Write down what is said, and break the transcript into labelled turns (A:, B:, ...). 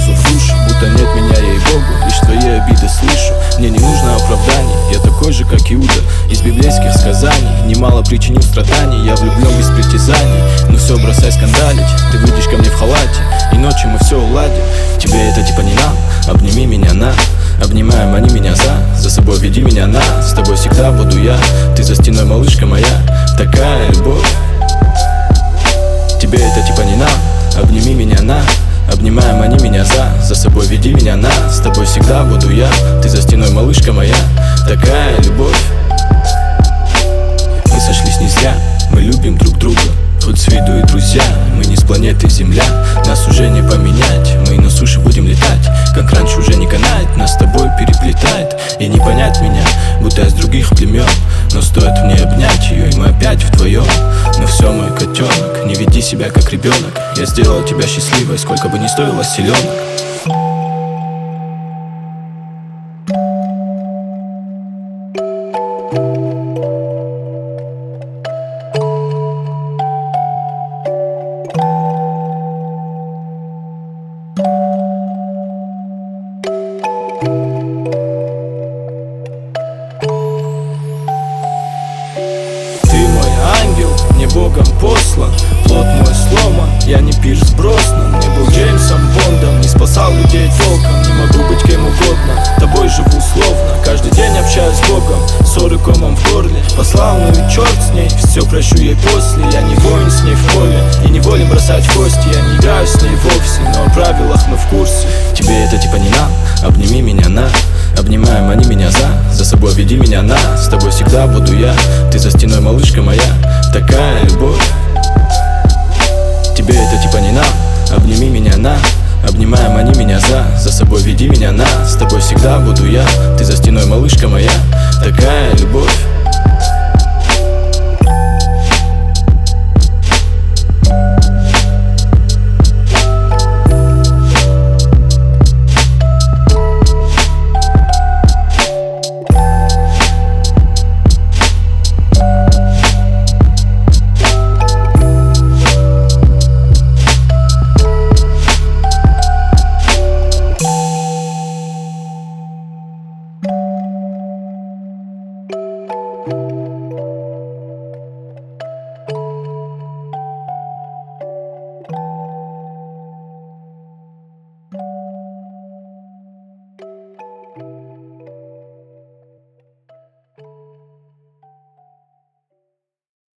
A: сразу в душу, будто нет меня, ей-богу, лишь твои обиды слышу. Мне не нужно оправданий, я такой же, как Иуда, из библейских сказаний. Немало причинил страданий, я влюблен без притязаний. Ну все, бросай скандалить, ты выйдешь ко мне в халате, и ночью мы все уладим. Тебе это типа не нам, обними меня на. Обнимаем они меня за собой веди меня на. С тобой всегда буду я, ты за стеной, малышка моя. Такая любовь. Тебе это типа не нам, обними меня на. Обнимаем они меня за собой веди меня на. С тобой всегда буду я, ты за стеной, малышка моя. Такая любовь. Мы сошлись не зря, мы любим друг друга. Хоть с виду и друзья, мы не с планеты Земля. Нас уже не поменять, мы и на суше будем летать. Как раньше уже не канать, нас с тобой переплетает. И не понять меня, будто я с других племен. Но стоит мне обнять ее, и мы опять вдвоем. Ну все, мой котенок, не веди себя как ребенок. Я сделал тебя счастливой, сколько бы ни стоило селенок. Мне Богом послан, плод мой сломан. Я не Пирс Броснан, не был Джеймсом Бондом. Не спасал людей толком, не могу быть кем угодно. Тобой живу словно, каждый день общаюсь с Богом. Ссоры комом в горле, послал, ну и черт с ней. Все прощу ей после, я не воин с ней в поле. И не волен бросать кости, я не играю с ней вовсе. Но о правилах мы в курсе. Тебе это типа не нам, обними меня на. Обнимаем они меня за собой веди меня на. С тобой всегда буду я, ты за стеной, малышка моя. Такая любовь. Тебе это типа не нам, обними меня на. Обнимаем они меня за собой веди меня на. С тобой всегда буду я, ты за стеной, малышка моя. Такая любовь.